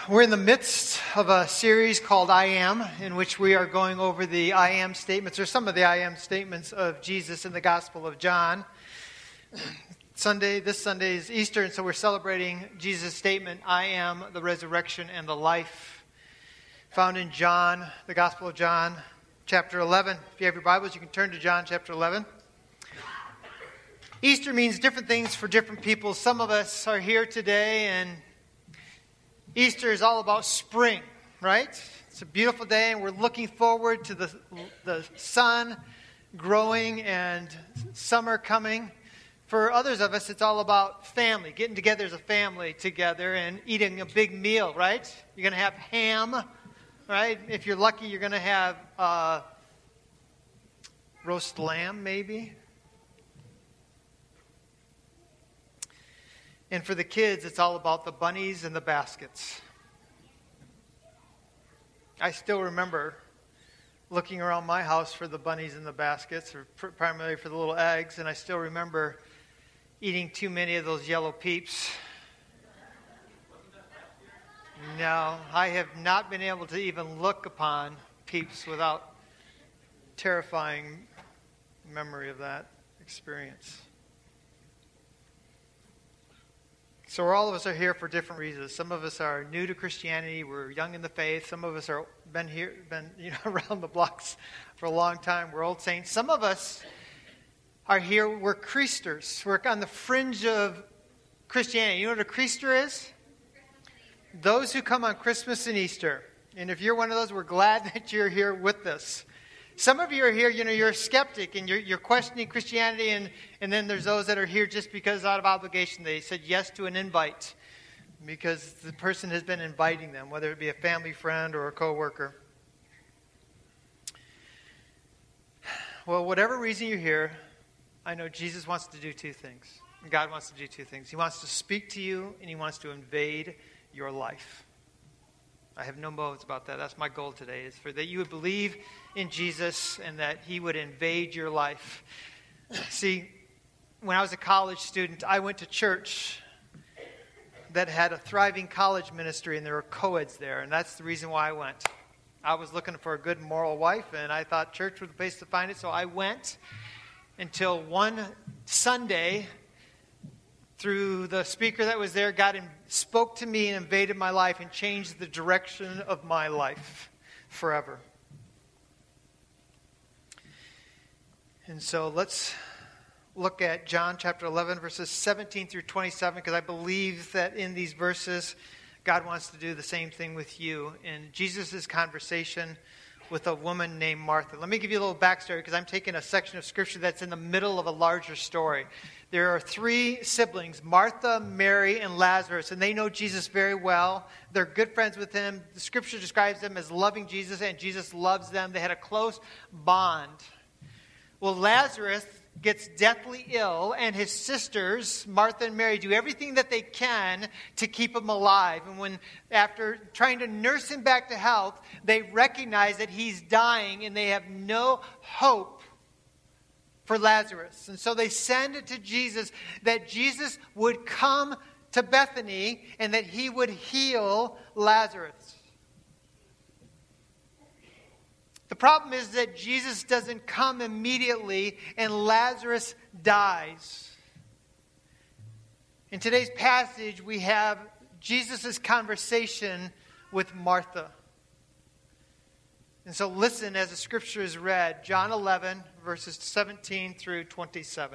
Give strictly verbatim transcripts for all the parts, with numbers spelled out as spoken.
We're in the midst of a series called I Am, in which we are going over the I Am statements, or some of the I Am statements of Jesus in the Gospel of John. Sunday, this Sunday is Easter, and so we're celebrating Jesus' statement, I am the resurrection and the life, found in John, the Gospel of John, chapter eleven. If you have your Bibles, you can turn to John chapter eleven. Easter means different things for different people. Some of us are here today, and Easter is all about spring, right? It's a beautiful day, and we're looking forward to the, the sun growing and summer coming. For others of us, it's all about family, getting together as a family together and eating a big meal, right? You're going to have ham, right? If you're lucky, you're going to have uh, roast lamb, maybe. And for the kids, it's all about the bunnies and the baskets. I still remember looking around my house for the bunnies and the baskets, or pr- primarily for the little eggs, and I still remember eating too many of those yellow peeps. No, I have not been able to even look upon peeps without terrifying memory of that experience. So all of us are here for different reasons. Some of us are new to Christianity. We're young in the faith. Some of us are been here, been you know around the blocks for a long time. We're old saints. Some of us are here. We're Christers. We're on the fringe of Christianity. You know what a Christer is? Those who come on Christmas and Easter. And if you're one of those, we're glad that you're here with us. Some of you are here, you know, you're a skeptic and you're, you're questioning Christianity, and, and then there's those that are here just because out of obligation they said yes to an invite because the person has been inviting them, whether it be a family friend or a coworker. Well, whatever reason you're here, I know Jesus wants to do two things. God wants to do two things. He wants to speak to you, and he wants to invade your life. I have no motives about that. That's my goal today, is for that you would believe in Jesus and that he would invade your life. See, when I was a college student, I went to church that had a thriving college ministry, and there were co-eds there, and that's the reason why I went. I was looking for a good moral wife, and I thought church was the place to find it, so I went until one Sunday, through the speaker that was there, God spoke to me and invaded my life and changed the direction of my life forever. And so let's look at John chapter eleven, verses seventeen through twenty-seven, because I believe that in these verses, God wants to do the same thing with you in Jesus' conversation with a woman named Martha. Let me give you a little backstory, because I'm taking a section of Scripture that's in the middle of a larger story. There are three siblings, Martha, Mary, and Lazarus, and they know Jesus very well. They're good friends with him. The Scripture describes them as loving Jesus, and Jesus loves them. They had a close bond. Well, Lazarus gets deathly ill, and his sisters, Martha and Mary, do everything that they can to keep him alive. And when, after trying to nurse him back to health, they recognize that he's dying, and they have no hope for Lazarus. And so they send it to Jesus that Jesus would come to Bethany and that he would heal Lazarus. The problem is that Jesus doesn't come immediately and Lazarus dies. In today's passage, we have Jesus' conversation with Martha. And so listen as the scripture is read, John eleven, verses seventeen through twenty-seven.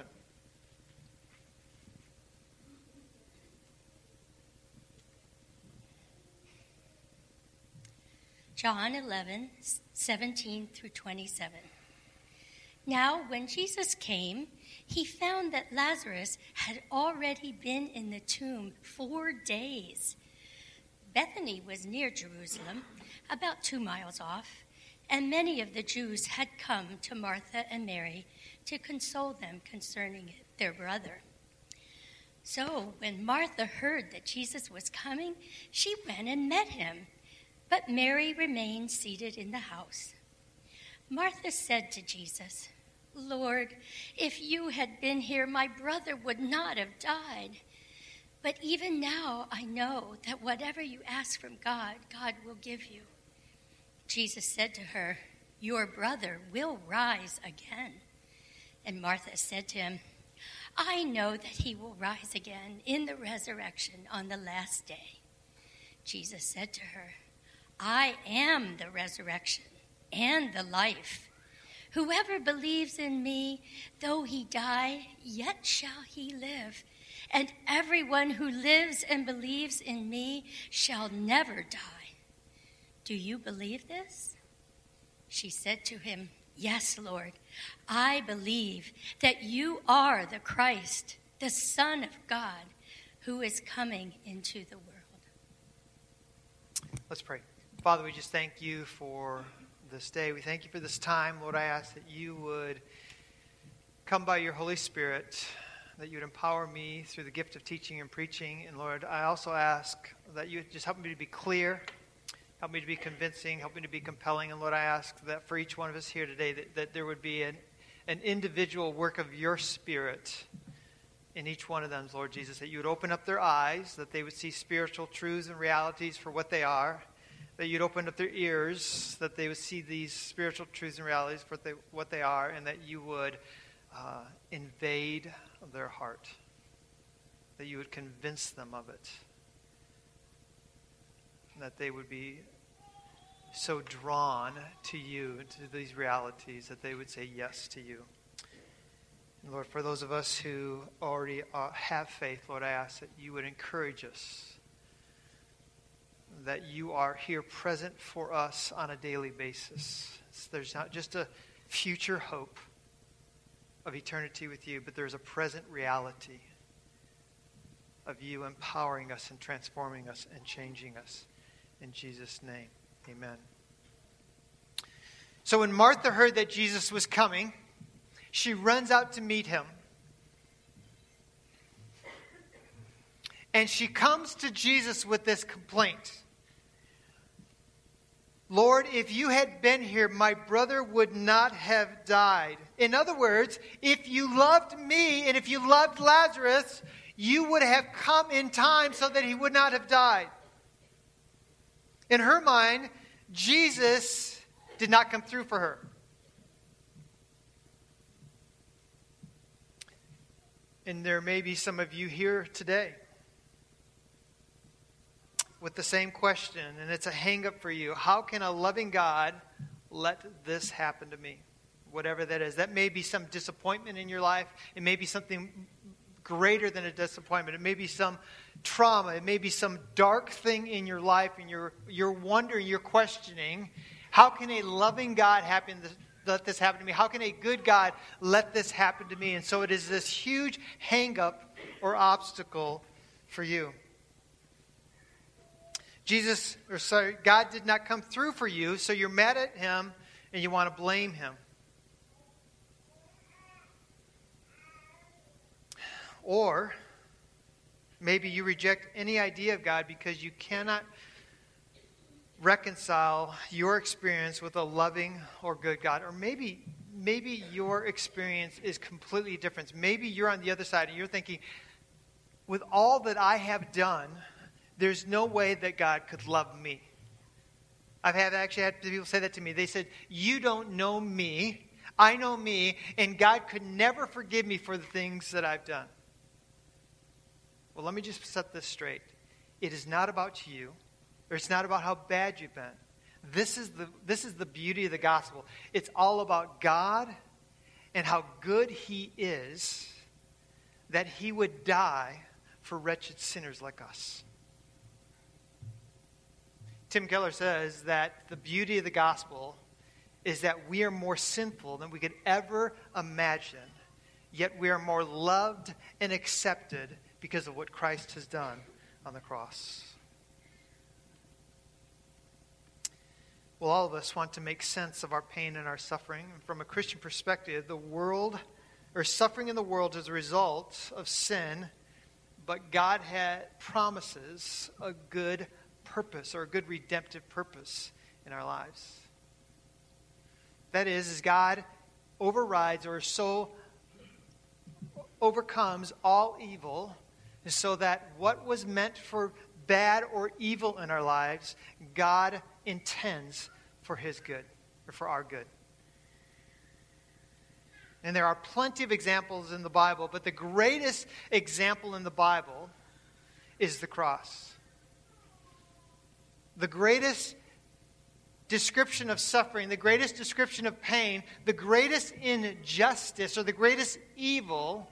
John eleven, seventeen through twenty-seven. Now, when Jesus came, he found that Lazarus had already been in the tomb four days. Bethany was near Jerusalem, about two miles off, and many of the Jews had come to Martha and Mary to console them concerning their brother. So, when Martha heard that Jesus was coming, she went and met him. But Mary remained seated in the house. Martha said to Jesus, "Lord, if you had been here, my brother would not have died. But even now I know that whatever you ask from God, God will give you." Jesus said to her, "Your brother will rise again." And Martha said to him, "I know that he will rise again in the resurrection on the last day." Jesus said to her, "I am the resurrection and the life. Whoever believes in me, though he die, yet shall he live. And everyone who lives and believes in me shall never die. Do you believe this?" She said to him, "Yes, Lord, I believe that you are the Christ, the Son of God, who is coming into the world." Let's pray. Father, we just thank you for this day. We thank you for this time. Lord, I ask that you would come by your Holy Spirit, that you would empower me through the gift of teaching and preaching. And Lord, I also ask that you would just help me to be clear, help me to be convincing, help me to be compelling. And Lord, I ask that for each one of us here today, that, that there would be an, an individual work of your Spirit in each one of them, Lord Jesus, that you would open up their eyes, that they would see spiritual truths and realities for what they are, that you'd open up their ears, that they would see these spiritual truths and realities for what they, what they are, and that you would uh, invade their heart, that you would convince them of it, and that they would be so drawn to you, to these realities, that they would say yes to you. And Lord, for those of us who already uh, have faith, Lord, I ask that you would encourage us, that you are here present for us on a daily basis. There's not just a future hope of eternity with you, but there's a present reality of you empowering us and transforming us and changing us. In Jesus' name, amen. So when Martha heard that Jesus was coming, she runs out to meet him. And she comes to Jesus with this complaint. "Lord, if you had been here, my brother would not have died." In other words, if you loved me and if you loved Lazarus, you would have come in time so that he would not have died. In her mind, Jesus did not come through for her. And there may be some of you here today with the same question, and it's a hang-up for you. How can a loving God let this happen to me? Whatever that is. That may be some disappointment in your life. It may be something greater than a disappointment. It may be some trauma. It may be some dark thing in your life, and you're, you're wondering, you're questioning, how can a loving God happen this, let this happen to me? How can a good God let this happen to me? And so it is this huge hang-up or obstacle for you. Jesus, or sorry, God did not come through for you, so you're mad at him and you want to blame him. Or maybe you reject any idea of God because you cannot reconcile your experience with a loving or good God. Or maybe maybe your experience is completely different. Maybe you're on the other side and you're thinking, with all that I have done, there's no way that God could love me. I've had, actually had people say that to me. They said, "You don't know me. I know me, and God could never forgive me for the things that I've done." Well, let me just set this straight. It is not about you, or it's not about how bad you've been. This is the, this is the beauty of the gospel. It's all about God and how good he is, that he would die for wretched sinners like us. Tim Keller says that the beauty of the gospel is that we are more sinful than we could ever imagine, yet we are more loved and accepted because of what Christ has done on the cross. Well, all of us want to make sense of our pain and our suffering. And from a Christian perspective, the world, or suffering in the world is a result of sin, but God had promises a good purpose, or a good redemptive purpose in our lives. That is, is God overrides or so overcomes all evil so that what was meant for bad or evil in our lives, God intends for his good, or for our good. And there are plenty of examples in the Bible, but the greatest example in the Bible is the cross. The greatest description of suffering, the greatest description of pain, the greatest injustice or the greatest evil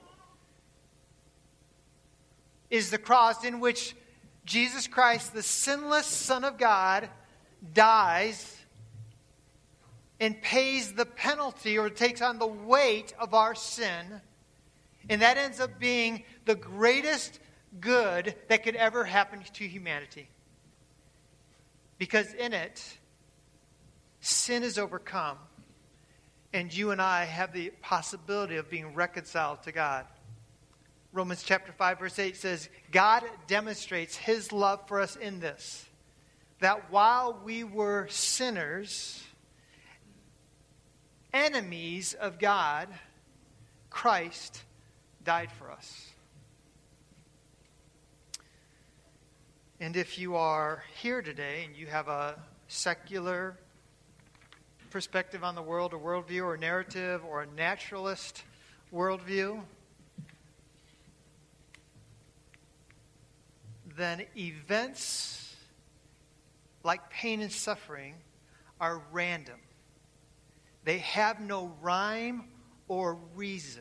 is the cross, in which Jesus Christ, the sinless Son of God, dies and pays the penalty or takes on the weight of our sin. And that ends up being the greatest good that could ever happen to humanity. Because in it, sin is overcome, and you and I have the possibility of being reconciled to God. Romans chapter five, verse eight says, God demonstrates his love for us in this, that while we were sinners, enemies of God, Christ died for us. And if you are here today and you have a secular perspective on the world, a worldview or narrative, or a naturalist worldview, then events like pain and suffering are random. They have no rhyme or reason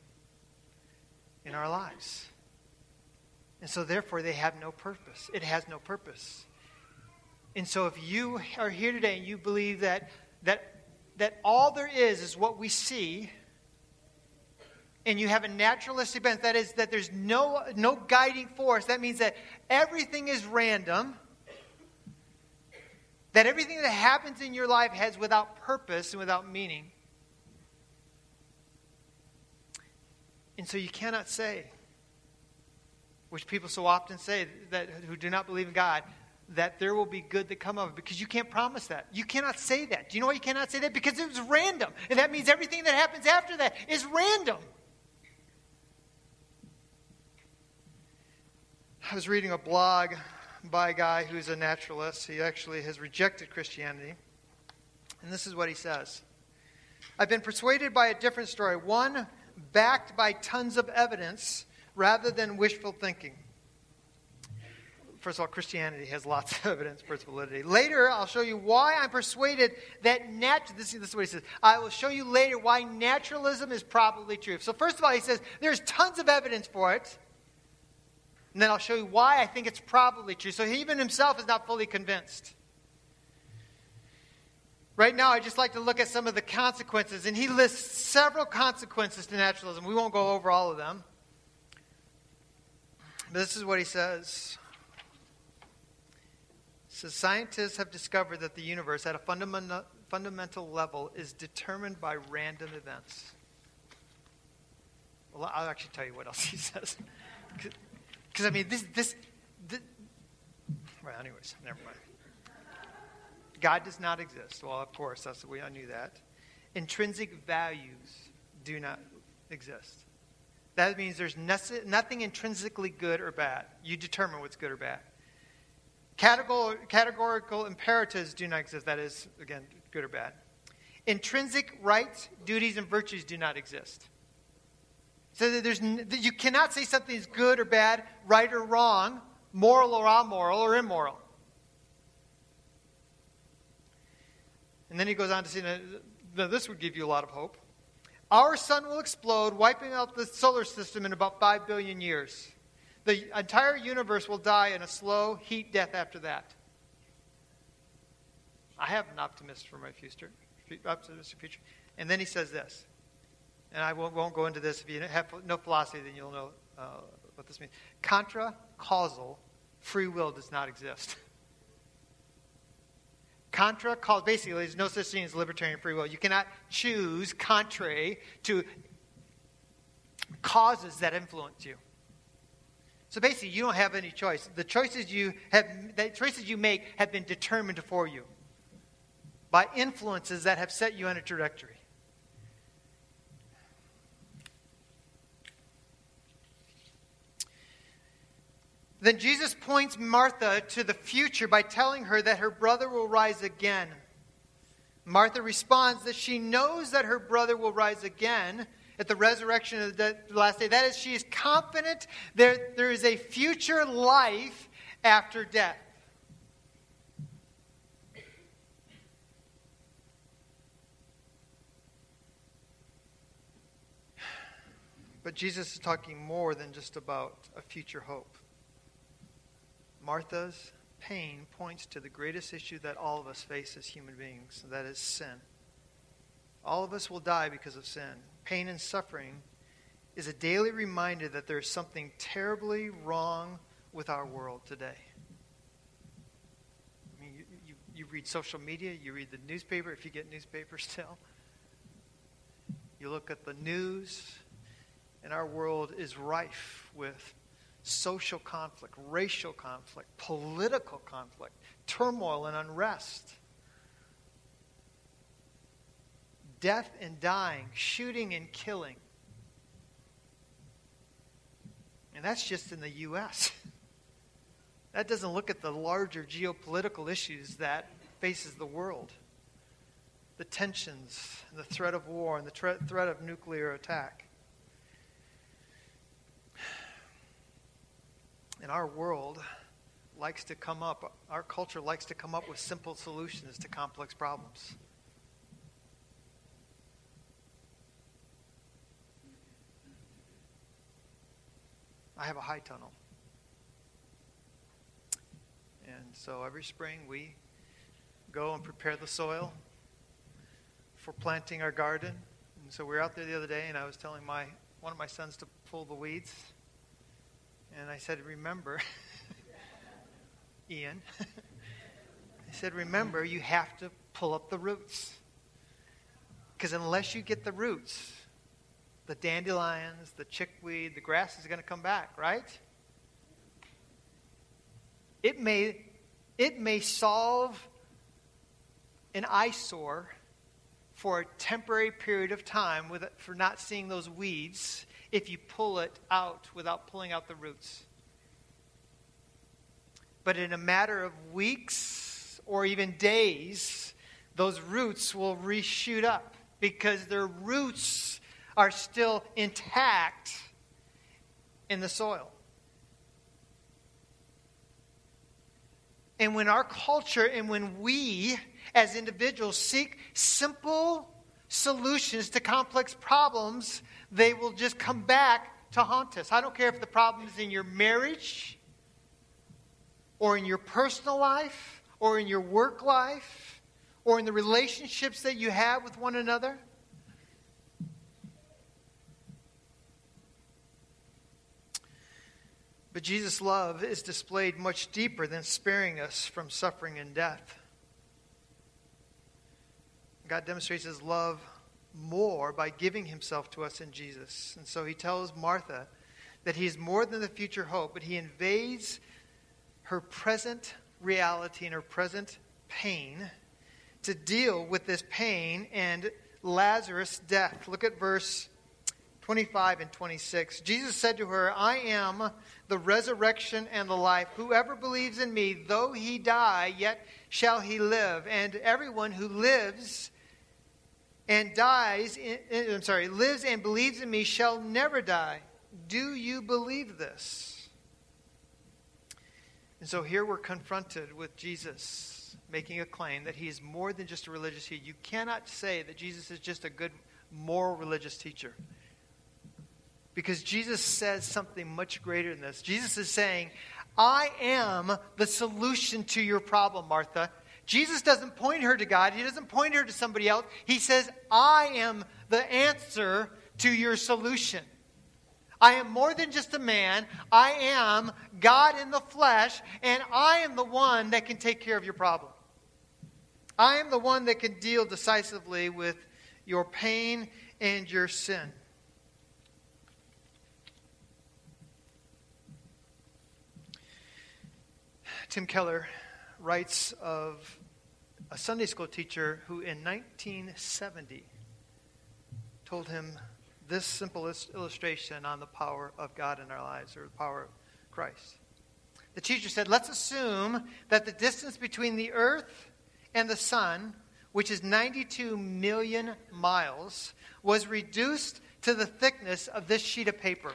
in our lives. And so therefore they have no purpose. It has no purpose. And so if you are here today and you believe that that that all there is is what we see, and you have a naturalistic bent, that is that there's no no guiding force, that means that everything is random, that everything that happens in your life has without purpose and without meaning. And so you cannot say, which people so often say that who do not believe in God, that there will be good that come of it, because you can't promise that. You cannot say that. Do you know why you cannot say that? Because it was random. And that means everything that happens after that is random. I was reading a blog by a guy who's a naturalist. He actually has rejected Christianity. And this is what he says. I've been persuaded by a different story, one backed by tons of evidence rather than wishful thinking. First of all, Christianity has lots of evidence for its validity. Later, I'll show you why I'm persuaded that nat- this, this is what he says. I will show you later why naturalism is probably true. So first of all, he says there's tons of evidence for it. And then I'll show you why I think it's probably true. So he even himself is not fully convinced. Right now, I'd just like to look at some of the consequences. And he lists several consequences to naturalism. We won't go over all of them. But this is what he says. He says, scientists have discovered that the universe at a fundamental, fundamental level is determined by random events. Well, I'll actually tell you what else he says. Because, I mean, this, this, this, well, anyways, never mind. God does not exist. Well, of course, that's we I knew that. Intrinsic values do not exist. That means there's nothing intrinsically good or bad. You determine what's good or bad. Categor- categorical imperatives do not exist. That is, again, good or bad. Intrinsic rights, duties, and virtues do not exist. So that there's, you cannot say something is good or bad, right or wrong, moral or amoral, or immoral. And then he goes on to say that this would give you a lot of hope. Our sun will explode, wiping out the solar system in about five billion years. The entire universe will die in a slow heat death after that. I have an optimist for my future. Optimistic future. And then he says this. And I won't, won't go into this. If you have no philosophy, then you'll know uh, what this means. Contra-causal free will does not exist. Contra-causal, basically, there's no such thing as libertarian free will. You cannot choose contrary to causes that influence you. So basically, you don't have any choice. The choices you have, the choices you make have been determined for you by influences that have set you on a trajectory. Then Jesus points Martha to the future by telling her that her brother will rise again. Martha responds that she knows that her brother will rise again at the resurrection of the last day. That is, she is confident there, there is a future life after death. But Jesus is talking more than just about a future hope. Martha's pain points to the greatest issue that all of us face as human beings, and that is sin. All of us will die because of sin. Pain and suffering is a daily reminder that there is something terribly wrong with our world today. I mean, you, you, you read social media, you read the newspaper, if you get newspapers still. You look at the news, and our world is rife with social conflict, racial conflict, political conflict, turmoil and unrest. Death and dying, shooting and killing. And that's just in the U S That doesn't look at the larger geopolitical issues that faces the world. The tensions, and the threat of war, and the tre- threat of nuclear attack. And our world likes to come up, our culture likes to come up with simple solutions to complex problems. I have a high tunnel. And so every spring we go and prepare the soil for planting our garden. And so we were out there the other day, and I was telling my one of my sons to pull the weeds. And I said, remember, Ian, I said, remember, you have to pull up the roots. Because unless you get the roots, the dandelions, the chickweed, the grass is going to come back, right? It may, it may solve an eyesore for a temporary period of time with, for not seeing those weeds if you pull it out without pulling out the roots. But in a matter of weeks or even days, those roots will reshoot up because their roots are still intact in the soil. And when our culture and when we as individuals seek simple solutions to complex problems, they will just come back to haunt us. I don't care if the problem is in your marriage or in your personal life or in your work life or in the relationships that you have with one another. But Jesus' love is displayed much deeper than sparing us from suffering and death. God demonstrates his love more by giving himself to us in Jesus. And so he tells Martha that he is more than the future hope, but he invades her present reality and her present pain to deal with this pain and Lazarus' death. Look at verse twenty-five and twenty-six. Jesus said to her, I am the resurrection and the life. Whoever believes in me, though he die, yet shall he live. And everyone who lives and dies, in, I'm sorry, lives and believes in me shall never die. Do you believe this? And so here we're confronted with Jesus making a claim that he is more than just a religious teacher. You cannot say that Jesus is just a good moral religious teacher. Because Jesus says something much greater than this. Jesus is saying, I am the solution to your problem, Martha. Jesus doesn't point her to God. He doesn't point her to somebody else. He says, I am the answer to your solution. I am more than just a man. I am God in the flesh, and I am the one that can take care of your problem. I am the one that can deal decisively with your pain and your sin. Tim Keller writes of a Sunday school teacher who in nineteen seventy told him this simple illustration on the power of God in our lives, or the power of Christ. The teacher said, let's assume that the distance between the earth and the sun, which is ninety-two million miles, was reduced to the thickness of this sheet of paper.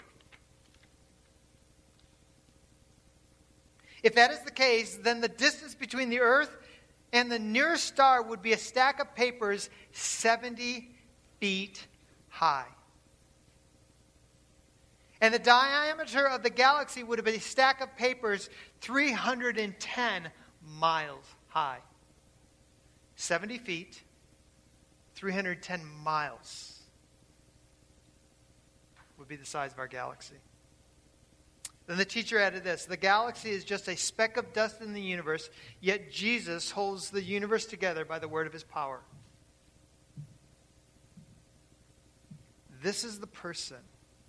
If that is the case, then the distance between the earth and the nearest star would be a stack of papers seventy feet high. And the diameter of the galaxy would have been a stack of papers three hundred ten miles high. seventy feet, three hundred ten miles would be the size of our galaxy. Then the teacher added this: the galaxy is just a speck of dust in the universe, yet Jesus holds the universe together by the word of his power. This is the person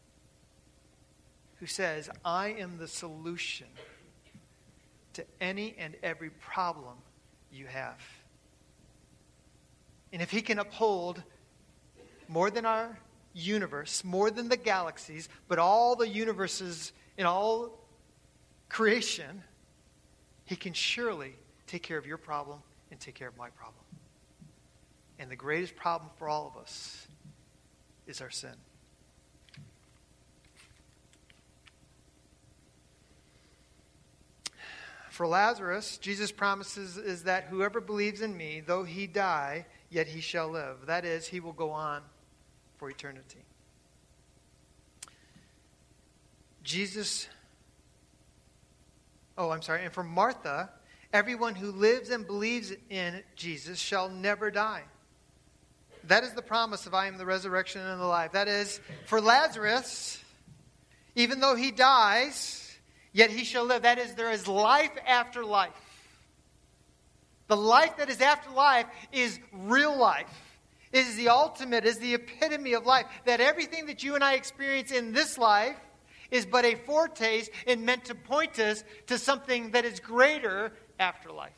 who says, I am the solution to any and every problem you have. And if he can uphold more than our universe, more than the galaxies, but all the universes in all creation, he can surely take care of your problem and take care of my problem. And the greatest problem for all of us is our sin. For Lazarus, Jesus' promises is that whoever believes in me, though he die, yet he shall live. That is, he will go on for eternity. Jesus, oh, I'm sorry, and for Martha, everyone who lives and believes in Jesus shall never die. That is the promise of I am the resurrection and the life. That is, for Lazarus, even though he dies, yet he shall live. That is, there is life after life. The life that is after life is real life. It is the ultimate, is the epitome of life. That everything that you and I experience in this life is but a foretaste and meant to point us to something that is greater after life.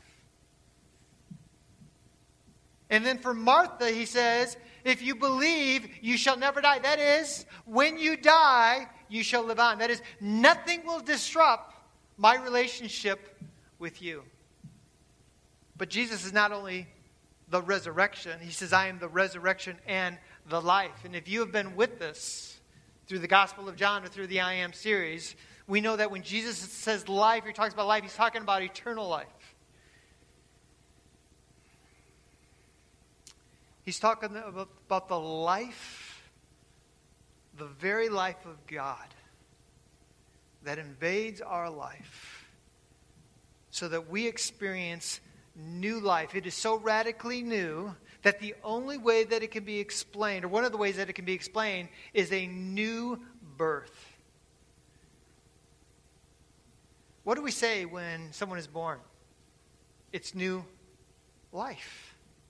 And then for Martha, he says, if you believe, you shall never die. That is, when you die, you shall live on. That is, nothing will disrupt my relationship with you. But Jesus is not only the resurrection. He says, I am the resurrection and the life. And if you have been with us through the Gospel of John or through the I Am series, we know that when Jesus says life, he talks about life, he's talking about eternal life. He's talking about, about the life, the very life of God that invades our life so that we experience new life. It is so radically new that the only way that it can be explained, or one of the ways that it can be explained, is a new birth. What do we say when someone is born? It's new life.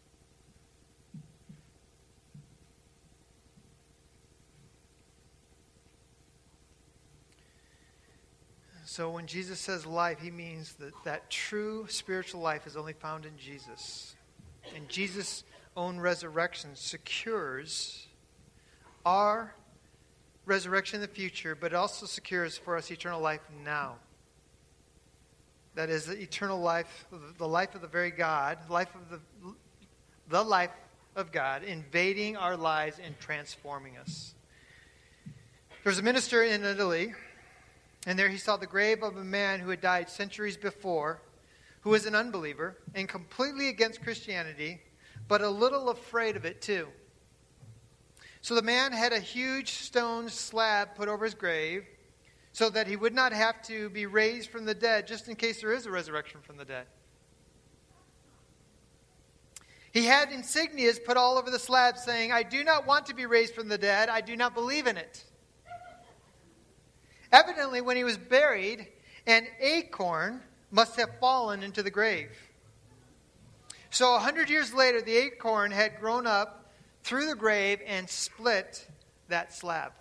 So when Jesus says life, he means that that true spiritual life is only found in Jesus. And Jesus' own resurrection secures our resurrection in the future, but it also secures for us eternal life now. That is, the eternal life, the life of the very God, life of the, the life of God invading our lives and transforming us. There was a minister in Italy, and there he saw the grave of a man who had died centuries before, who was an unbeliever and completely against Christianity, but a little afraid of it too. So the man had a huge stone slab put over his grave so that he would not have to be raised from the dead, just in case there is a resurrection from the dead. He had insignias put all over the slab saying, I do not want to be raised from the dead. I do not believe in it. Evidently, when he was buried, an acorn must have fallen into the grave. So a hundred years later, the acorn had grown up through the grave and split that slab.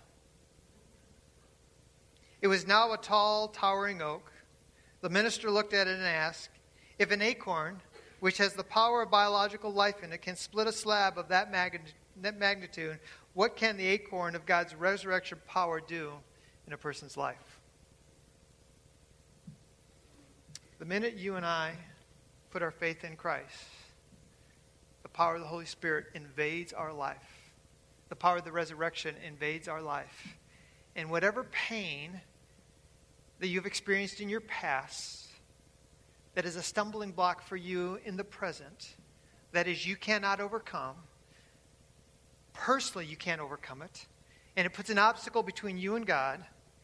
It was now a tall, towering oak. The minister looked at it and asked, if an acorn, which has the power of biological life in it, can split a slab of that magnitude, what can the acorn of God's resurrection power do in a person's life? The minute you and I put our faith in Christ, the power of the Holy Spirit invades our life. The power of the resurrection invades our life. And whatever pain that you've experienced in your past that is a stumbling block for you in the present, that is you cannot overcome, personally you can't overcome it, and it puts an obstacle between you and God,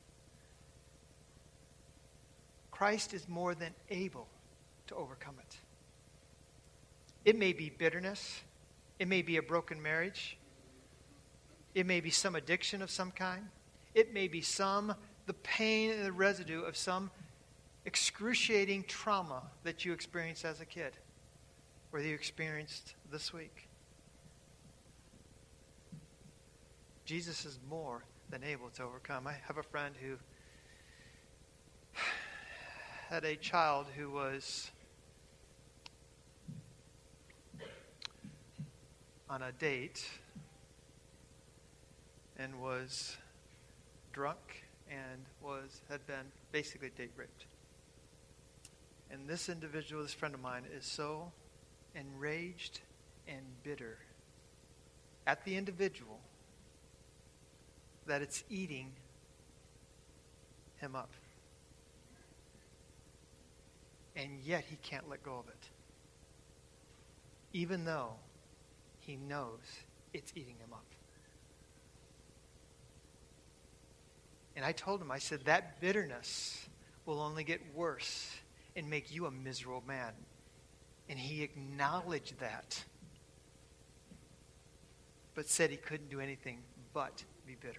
Christ is more than able to overcome it. It may be bitterness. It may be a broken marriage. It may be some addiction of some kind. It may be some, the pain and the residue of some excruciating trauma that you experienced as a kid or that you experienced this week. Jesus is more than able to overcome. I have a friend who had a child who was on a date and was drunk and was had been basically date raped. And this individual, this friend of mine, is so enraged and bitter at the individual that it's eating him up. And yet he can't let go of it. Even though he knows it's eating him up. And I told him, I said, that bitterness will only get worse and make you a miserable man. And he acknowledged that, but said he couldn't do anything but be bitter.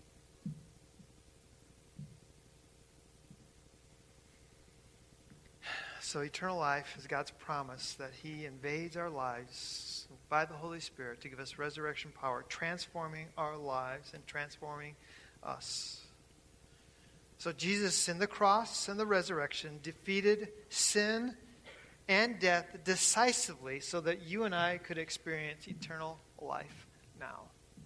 So eternal life is God's promise that he invades our lives by the Holy Spirit to give us resurrection power, transforming our lives and transforming us. So Jesus in the cross and the resurrection defeated sin and death decisively so that you and I could experience eternal life now.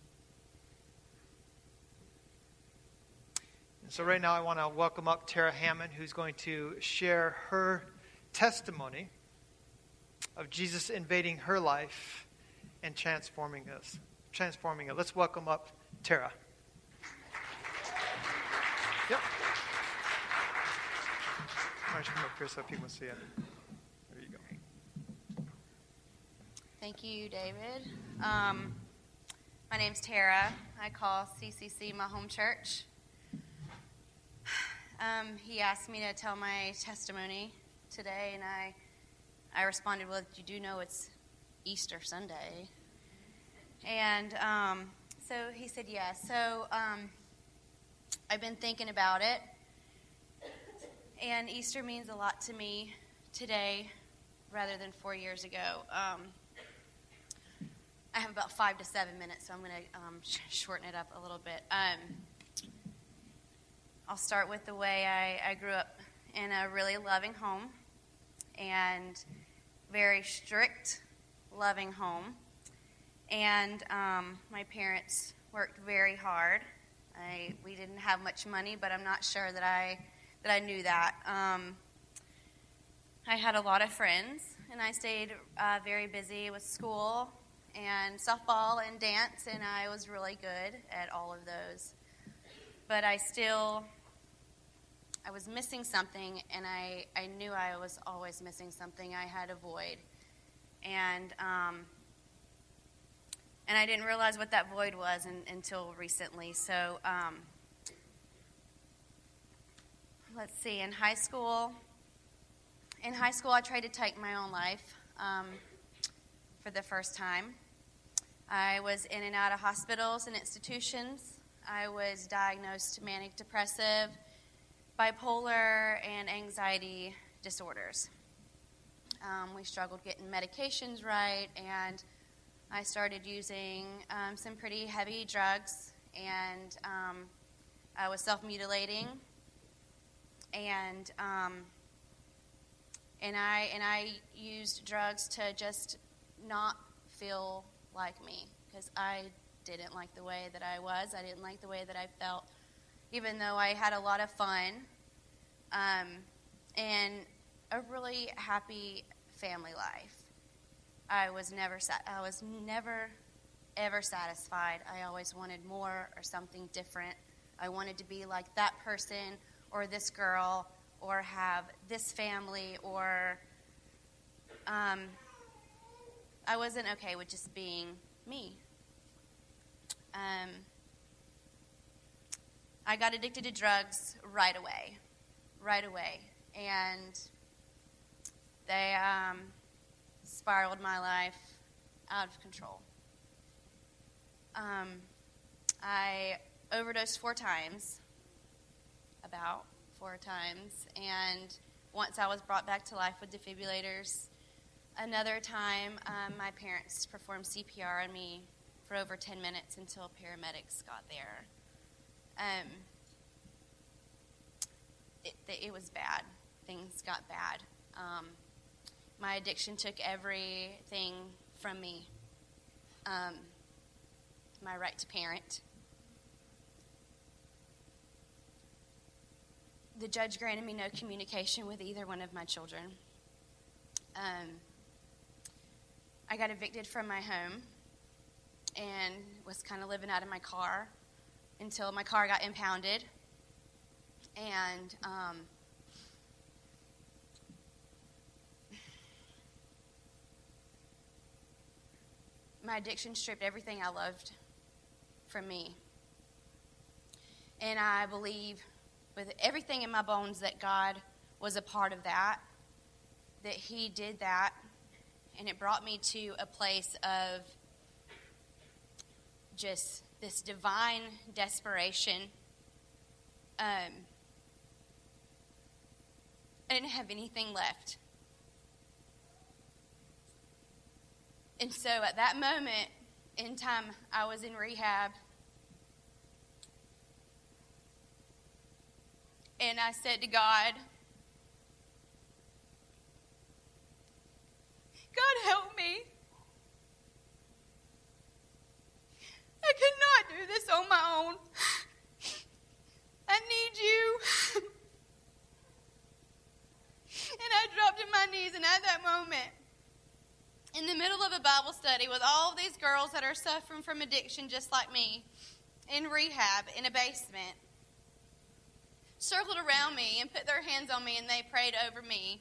And so right now I want to welcome up Tara Hammond, who's going to share her testimony of Jesus invading her life and transforming us, transforming it. Let's welcome up Tara. Yep. Why don't you come up here so people can see it? There you go. Thank you, David. Um, my name's Tara. I call C C C my home church. Um, he asked me to tell my testimony today, and I I responded, well, you do know it's Easter Sunday. And um, so he said yes. So um, I've been thinking about it, and Easter means a lot to me today rather than four years ago. Um, I have about five to seven minutes, so I'm going to um, sh- shorten it up a little bit. Um, I'll start with the way I, I grew up in a really loving home and very strict, loving home. And um, my parents worked very hard. I, we didn't have much money, but I'm not sure that I that I knew that. Um, I had a lot of friends, and I stayed uh, very busy with school and softball and dance, and I was really good at all of those. But I still, I was missing something, and I, I knew I was always missing something. I had a void. And um, and I didn't realize what that void was in, until recently. So um, let's see, in high school, in high school I tried to take my own life um, for the first time. I was in and out of hospitals and institutions. I was diagnosed manic depressive, bipolar, and anxiety disorders. Um, we struggled getting medications right, and I started using um, some pretty heavy drugs, and um, I was self-mutilating, and um, and I and I used drugs to just not feel like me, because I didn't like the way that I was. I didn't like the way that I felt, even though I had a lot of fun. Um, and a really happy family life. I was never sat- I was never ever satisfied. I always wanted more or something different. I wanted to be like that person or this girl or have this family, or um, I wasn't okay with just being me. Um, I got addicted to drugs right away, right away, and they um, spiraled my life out of control. Um, I overdosed four times, about four times, and once I was brought back to life with defibrillators. Another time, um, my parents performed C P R on me for over ten minutes until paramedics got there. Um, it, it was bad. Things got bad. Um, my addiction took everything from me. Um, my right to parent. The judge granted me no communication with either one of my children. Um, I got evicted from my home and was kind of living out of my car until my car got impounded. And um, my addiction stripped everything I loved from me. And I believe with everything in my bones that God was a part of that, that he did that, and it brought me to a place of just this divine desperation. Um, I didn't have anything left. And so at that moment in time, I was in rehab. And I said to God, God, help me. I cannot do this on my own. I need you. And I dropped to my knees, and at that moment, in the middle of a Bible study with all of these girls that are suffering from addiction just like me, in rehab, in a basement, circled around me and put their hands on me, and they prayed over me.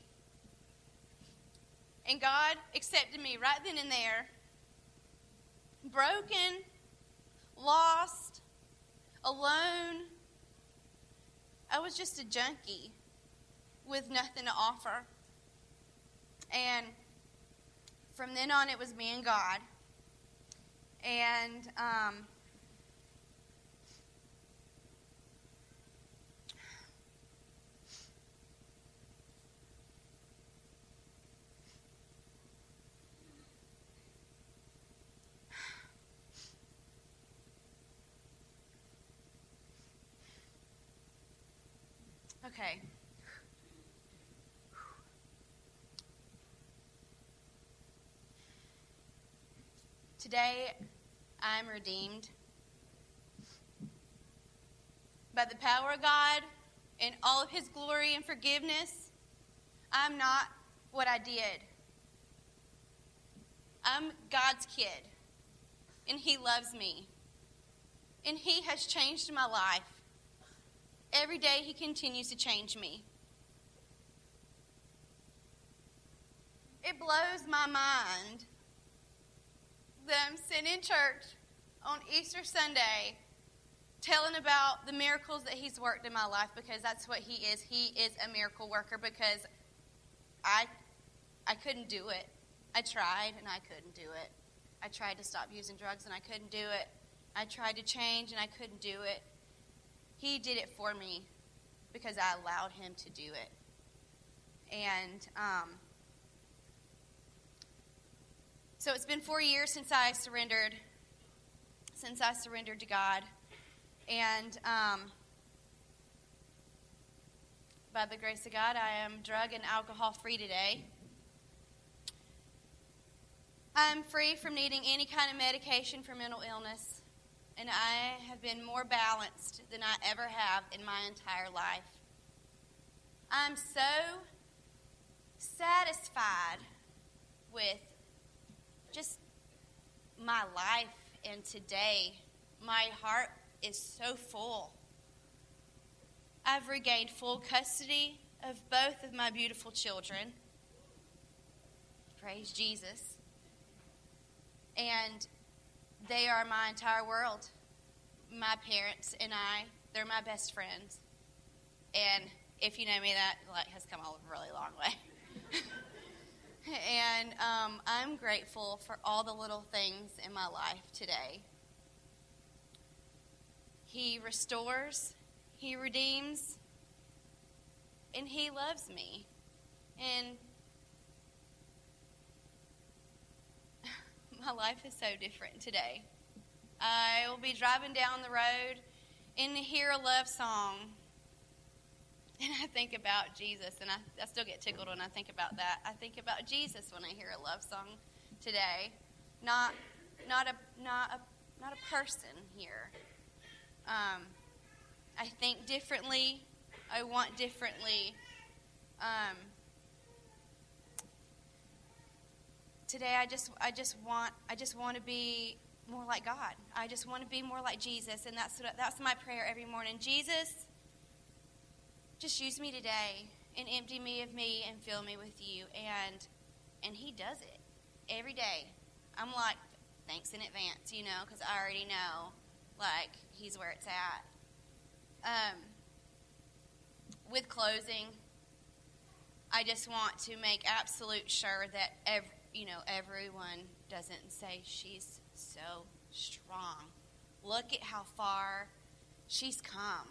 And God accepted me right then and there, broken, lost, alone. I was just a junkie with nothing to offer. And from then on, it was me and God. And um, okay. Today, I'm redeemed by the power of God and all of his glory and forgiveness. I'm not what I did. I'm God's kid, and he loves me, and he has changed my life. Every day, he continues to change me. It blows my mind that I'm sitting in church on Easter Sunday telling about the miracles that he's worked in my life, because that's what he is. He is a miracle worker, because I, I couldn't do it. I tried, and I couldn't do it. I tried to stop using drugs, and I couldn't do it. I tried to change, and I couldn't do it. He did it for me because I allowed him to do it. And um, so it's been four years since I surrendered, since I surrendered to God. And um, by the grace of God, I am drug and alcohol free today. I'm free from needing any kind of medication for mental illness. And I have been more balanced than I ever have in my entire life. I'm so satisfied with just my life, and today my heart is so full. I've regained full custody of both of my beautiful children. Praise Jesus. And they are my entire world. My parents and I, they're my best friends. And if you know me, that like has come a really long way. And um, I'm grateful for all the little things in my life today. He restores, He redeems, and He loves me. And my life is so different today. I will be driving down the road and hear a love song. And I think about Jesus, and I, I still get tickled when I think about that. I think about Jesus when I hear a love song today, not not a not a not a person here. Um, I think differently. I want differently. Um, today, I just I just want I just want to be more like God. I just want to be more like Jesus, and that's what, that's my prayer every morning. Jesus, just use me today and empty me of me and fill me with you. And and He does it every day. I'm like, thanks in advance, you know, because I already know, like, He's where it's at. Um, with closing, I just want to make absolute sure that, every, you know, everyone doesn't say she's so strong. Look at how far she's come.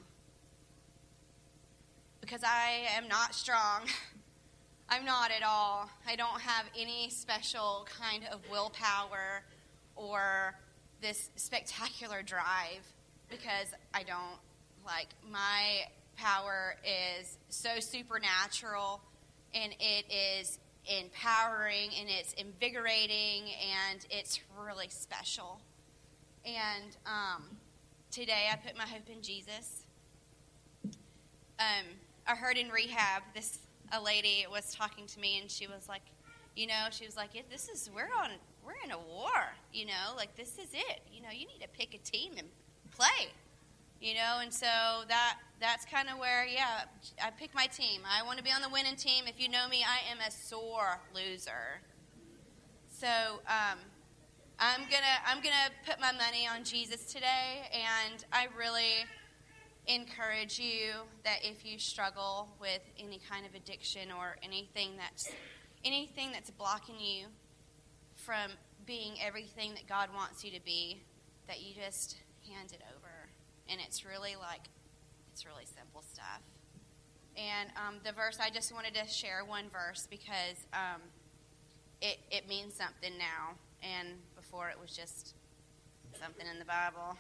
Because I am not strong. I'm not at all. I don't have any special kind of willpower or this spectacular drive, because I don't. Like, my power is so supernatural, and it is empowering, and it's invigorating, and it's really special. And um, today I put my hope in Jesus. Um, I heard in rehab, this a lady was talking to me, and she was like, you know, she was like, yeah, this is, we're on, we're in a war, you know, like, this is it. You know, you need to pick a team and play, you know, and so that that's kind of where, yeah, I pick my team. I want to be on the winning team. If you know me, I am a sore loser. So um, I'm gonna I'm gonna put my money on Jesus today, and I really encourage you that if you struggle with any kind of addiction or anything that's anything that's blocking you from being everything that God wants you to be, that you just hand it over. And it's really like, it's really simple stuff. And um, the verse, I just wanted to share one verse because um, it, it means something now. And before it was just something in the Bible.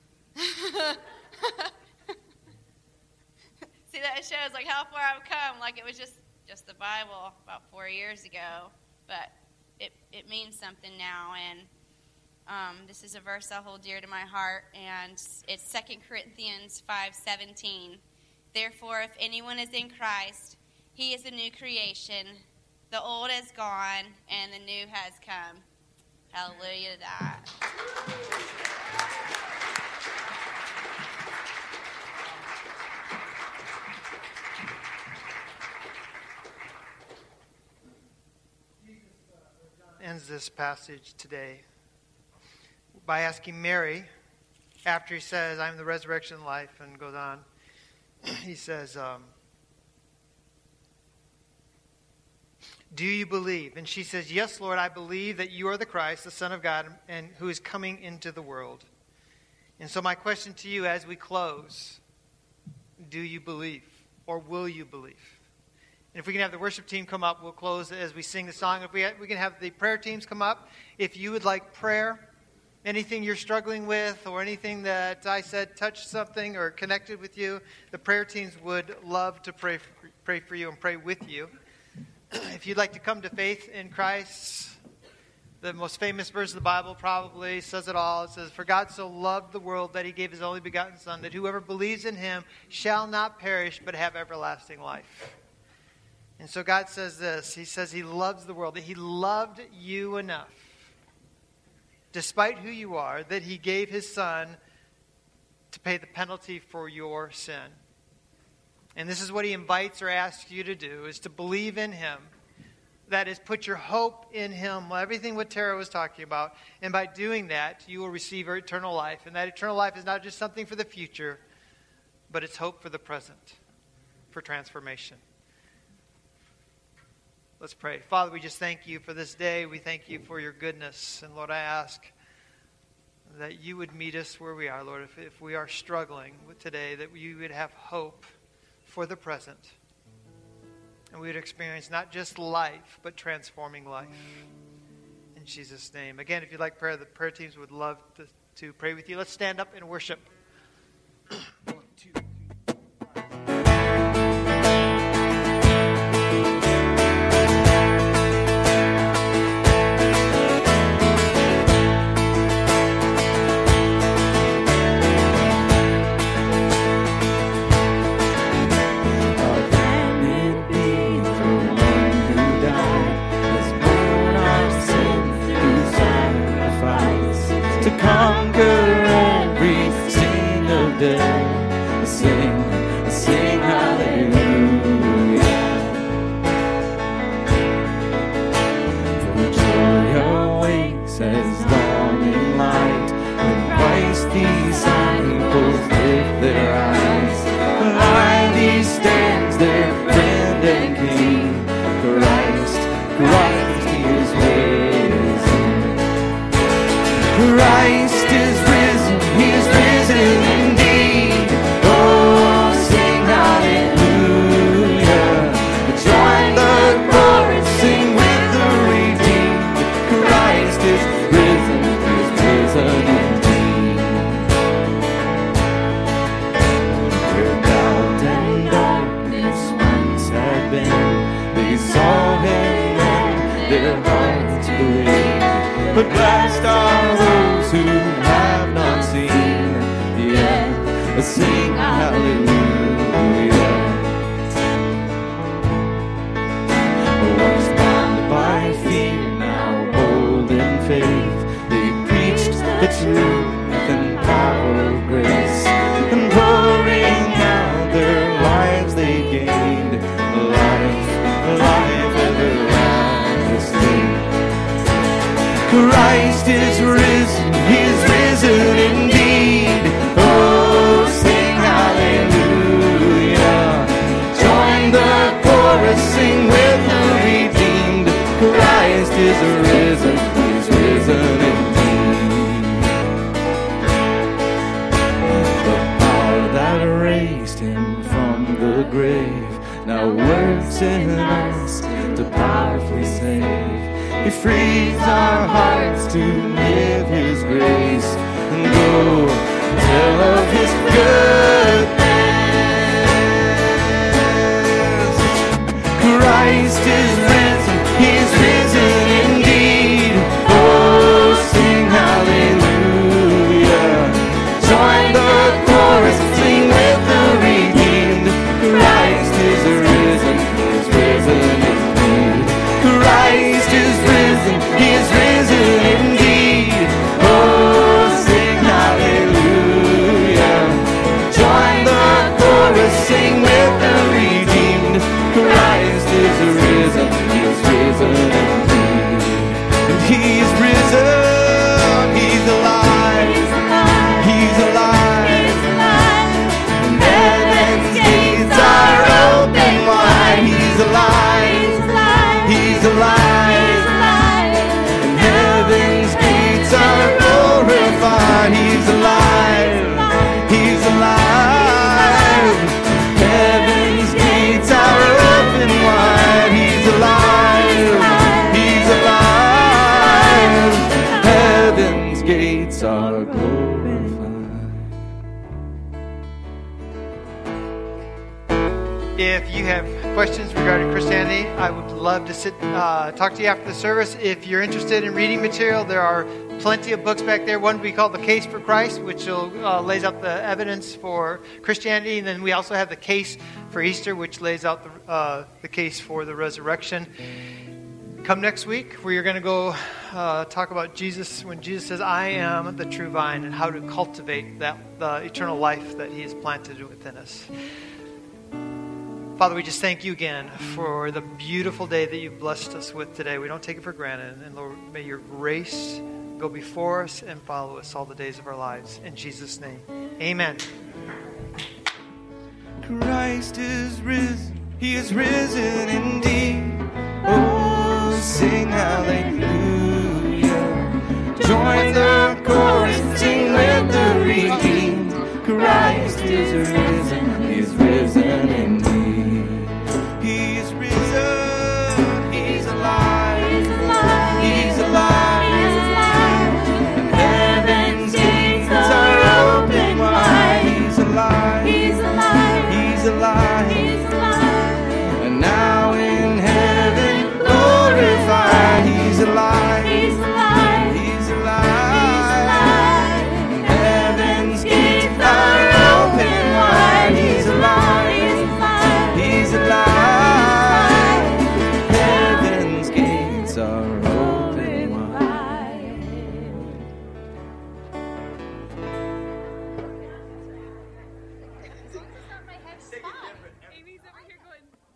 See, that shows like how far I've come. Like it was just, just the Bible about four years ago. But it, it means something now. And um, this is a verse I hold dear to my heart. And it's Second Corinthians five seventeen. Therefore, if anyone is in Christ, he is a new creation. The old is gone, and the new has come. Hallelujah to that. Ends this passage today by asking Mary, after he says, I'm the resurrection and life, and goes on, he says, um, do you believe? And she says, yes, Lord, I believe that you are the Christ, the Son of God, and who is coming into the world. And so my question to you as we close, do you believe, or will you believe? And if we can have the worship team come up, we'll close as we sing the song. If we, we can have the prayer teams come up. If you would like prayer, anything you're struggling with, or anything that I said touched something or connected with you, the prayer teams would love to pray for, pray for you and pray with you. If you'd like to come to faith in Christ, the most famous verse of the Bible probably says it all. It says, for God so loved the world that he gave his only begotten Son, that whoever believes in him shall not perish but have everlasting life. And so God says this. He says he loves the world, that he loved you enough, despite who you are, that he gave his son to pay the penalty for your sin. And this is what he invites or asks you to do, is to believe in him. That is, put your hope in him, everything what Tara was talking about. And by doing that, you will receive eternal life. And that eternal life is not just something for the future, but it's hope for the present, for transformation. Let's pray. Father, we just thank you for this day. We thank you for your goodness. And Lord, I ask that you would meet us where we are, Lord. If, if we are struggling with today, that you would have hope for the present. And we would experience not just life, but transforming life. In Jesus' name. Again, if you'd like prayer, the prayer teams would love to, to pray with you. Let's stand up and worship. One, two, three. Conquer every single day. Sing, sing hallelujah. For joy awakes as dawning light when Christ disciples lift their eyes. Behind he stands their friend and King. Christ, Christ he is risen. Christ is risen, he is risen indeed. Oh, sing hallelujah. Join the chorus, sing with the redeemed. Christ is risen, he is risen indeed. Where doubt and darkness once had been, they saw him and their hearts believed. But blessed are those who have not seen, yet sing hallelujah. Once bound by fear, now bold in faith, they preached the truth and power of grace, and pouring out their lives they gained life, life everlasting. Christ is risen, he is risen indeed. Oh, sing hallelujah. Join the chorus, sing with the redeemed. Christ is risen, he is risen indeed. The power that raised him from the grave now works in us to powerfully save. He frees our hearts to live his grace and go tell of his goodness. Christ is risen, he is risen indeed. Oh, sing hallelujah. Join the chorus, sing with the redeemed. Christ is risen, he is risen indeed. Christ is risen, he is risen indeed. Oh, sing hallelujah. Join the chorus, sing with the redeemed. Christ is risen, he is risen indeed. And he's risen, he's alive, he's alive. And heaven's gates are open wide. He's alive, he's alive. And heaven's gates are glorified. He's alive, he's alive. Heaven's gates are open wide. He's alive, he's alive. Heaven's gates are glorified. If you have questions regarding Christianity, I would love to sit, uh, talk to you after the service. If you're interested in reading material, there are plenty of books back there. One we call The Case for Christ, which will, uh, lays out the evidence for Christianity. And then we also have The Case for Easter, which lays out the, uh, the case for the resurrection. Come next week, where you're going to go uh, talk about Jesus, when Jesus says, I am the true vine, and how to cultivate that the eternal life that he has planted within us. Father, we just thank you again for the beautiful day that you've blessed us with today. We don't take it for granted. And Lord, may your grace go before us and follow us all the days of our lives. In Jesus' name, amen. Christ is risen, he is risen indeed. Oh, sing hallelujah. Join the chorus and sing with the redeemed. Christ is risen.